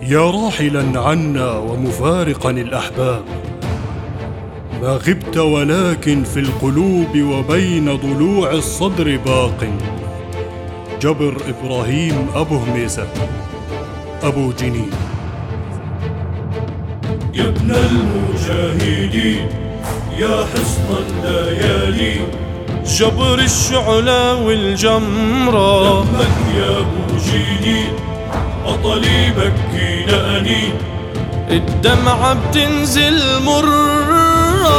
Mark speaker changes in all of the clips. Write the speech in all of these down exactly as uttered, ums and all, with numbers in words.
Speaker 1: يا راحلا عنا ومفارقا الأحباب، ما غبت ولكن في القلوب وبين ضلوع الصدر باق. جبر إبراهيم أبو هميسة أبو جنين.
Speaker 2: يا ابن المجاهدين يا حصن الليالي،
Speaker 3: جبر الشعلى والجمرة،
Speaker 2: دمك يا ابو جنين بطلي بكينا أنين،
Speaker 3: الدمعة بتنزل مرة.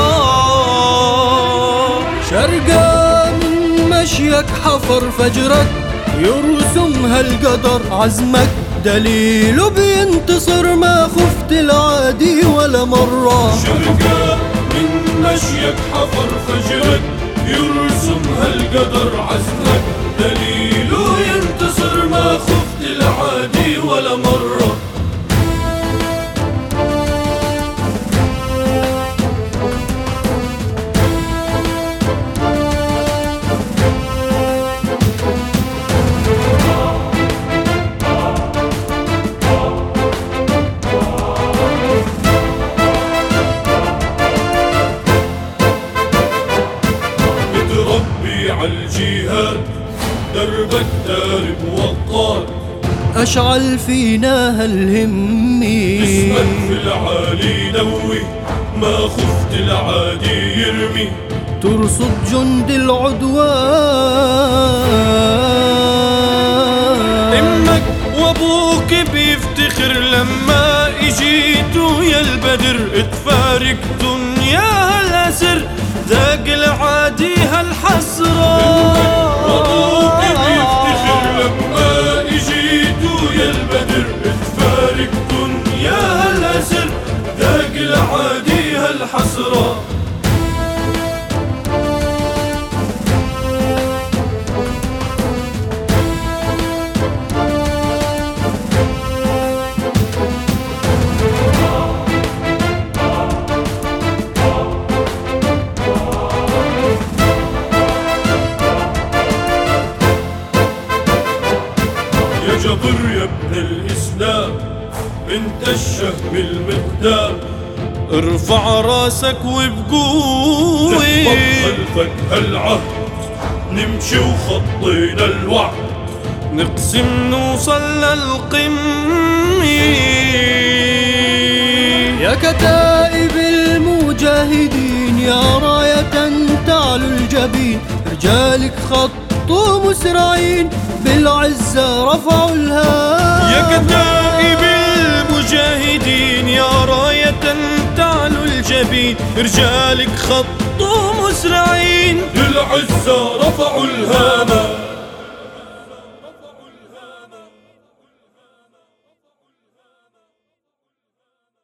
Speaker 4: شرقة من مشيك حفر فجرك، يرسمها القدر عزمك دليل بينتصر، ما خفت العادي ولا مرة.
Speaker 2: شرقة من مشيك حفر فجرك، يرسمها القدر عزمك دليل ينتصر، ما خفت العادي ولا مرة. متربي عالجهاد دربك دارب وقاد،
Speaker 4: أشعل فينا هالهمي،
Speaker 2: اسمك في العالي نوي، ما خفت العادي يرمي،
Speaker 4: ترصد جند العدوان.
Speaker 3: امك وابوك بيفتخر لما اجيتوا يا البدر، تفارقتن يا هالاسر، ذاق العادي هالحسرة.
Speaker 2: وابوك بيفتخر لما اجيتوا يا البدر، تفارقتن يا هالاسر، ذاق العادي هالحسرة. يا جبر يا ابن الإسلام انت الشهم المقدام،
Speaker 3: ارفع راسك وبقوة،
Speaker 2: نحفظ خلفك هالعهد نمشي وخطينا الوعد،
Speaker 3: نقسم نوصل للقمة.
Speaker 4: يا كتائب المجاهدين يا راية تعلو الجبين، رجالك خطوا مسرعين بالعزة رفعوا الهام.
Speaker 3: يا كتائب المجاهدين يا راية تعلو الجبين، رجالك خطوا مسرعين
Speaker 2: بالعزة رفعوا الهامة.